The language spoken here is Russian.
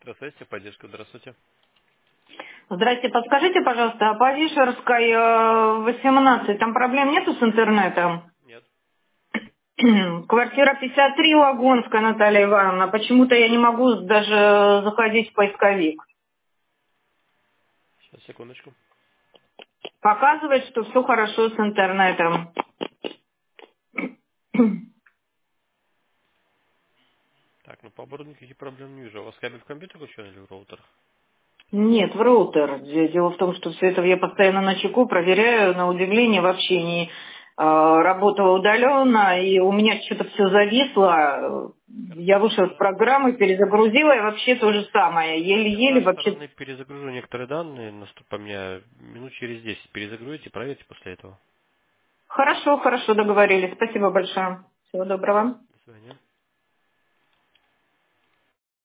Здравствуйте, поддержка, здравствуйте. Здрасте, подскажите, пожалуйста, а по Вишерской 18, там проблем нету с интернетом? Нет. Квартира 53, Лагунская, Наталья Ивановна. Почему-то я не могу даже заходить в поисковик. Сейчас, секундочку. Показывает, что все хорошо с интернетом. Так, ну по оборудованию никаких проблем не вижу. У вас кабель в компьютер включен или в роутер? Нет, в роутер. Дело в том, что все это я постоянно на чеку проверяю, на удивление вообще не работала удаленно, и у меня что-то все зависло. Я Хорошо, вышла с программы, перезагрузила, и вообще то же самое. я с Еле-еле нашей вообще. стороны перезагружу некоторые данные, по мне минут через 10 перезагрузите, проверьте после этого. Хорошо, хорошо договорились. Спасибо большое. Всего доброго. До свидания.